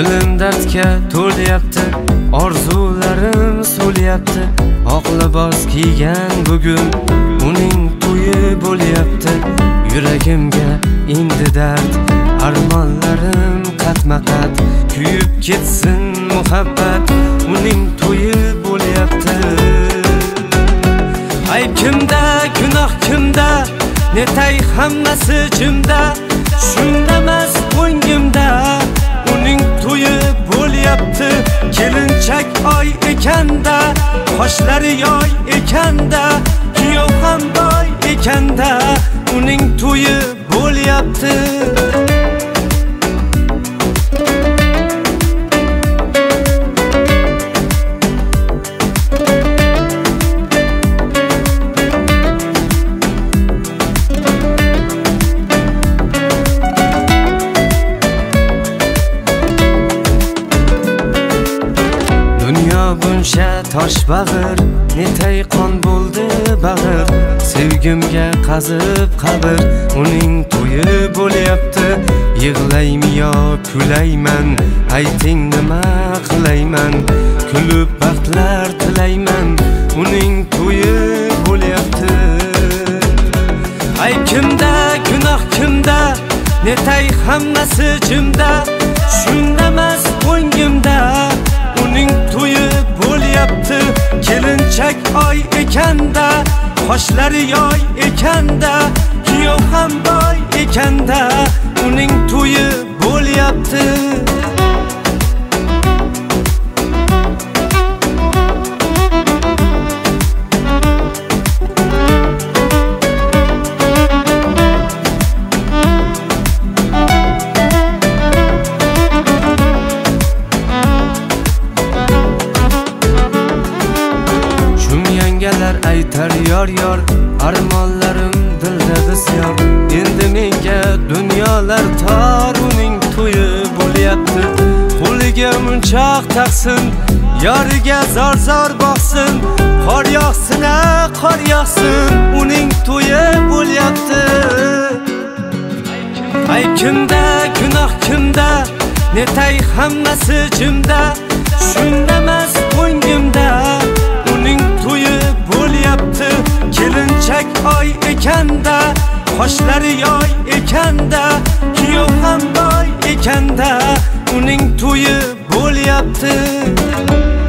Dilim dardga to'lyapti, orzularim so'lyapti. Oq libos kiygan bugun uning to'yi bo'lyapti. Yuragimga endi dard, armonlarim qatma-qat. Kuyib ketsin muhabbat, uning to'yi bo'lyapti. Ayb kimda, gunoh kimda, netay hammasi jimda. Shundamas ko'nglimda uning to'yi bo'lyapti. Kelinchak oy ekanda, qoshlari yoy ekanda, kuyov ham boy ekanda, uning to'yi bo'lyapti. Dunyo buncha tosh bag'ir, netay qon bo'ldi bag'ir. Sevgimga qazib qabr, uning to'yi bo'lyapti. Yig'laymi yo kulayman, ayting nima qilayman. Kulib baxtlar tilayman, uning to'yi bo'lyapti. Ayb kimda, gunoh kimda, netay hammasi jimda. Shundamas ko'nglimda uning to'yi bo'lyapti. Kelinchak oy ekanda, qoshlari yoy ekanda, kuyov ham boy ekanda, uning to'yi bo'lyapti. Yangalar aytar yor yor, armonlarim dilda bisyor. Endi menga dunyolar tor, uning to'yi bo'lyapti. Qo'liga munchoq taqsin, yoriga zor zor boqsin. Qor yog'sin, qor yog'sin, uning to'yi bo'lyapti. Ayb kimda, gunoh kimda, netay hammasi jimda. Shundamas ko'nglimda uning to'yi bo'lyapti. Kelinchak oy ekanda, qoshlari yoy ekanda, kuyov ham boy ekanda, uning to'yi bo'lyapti.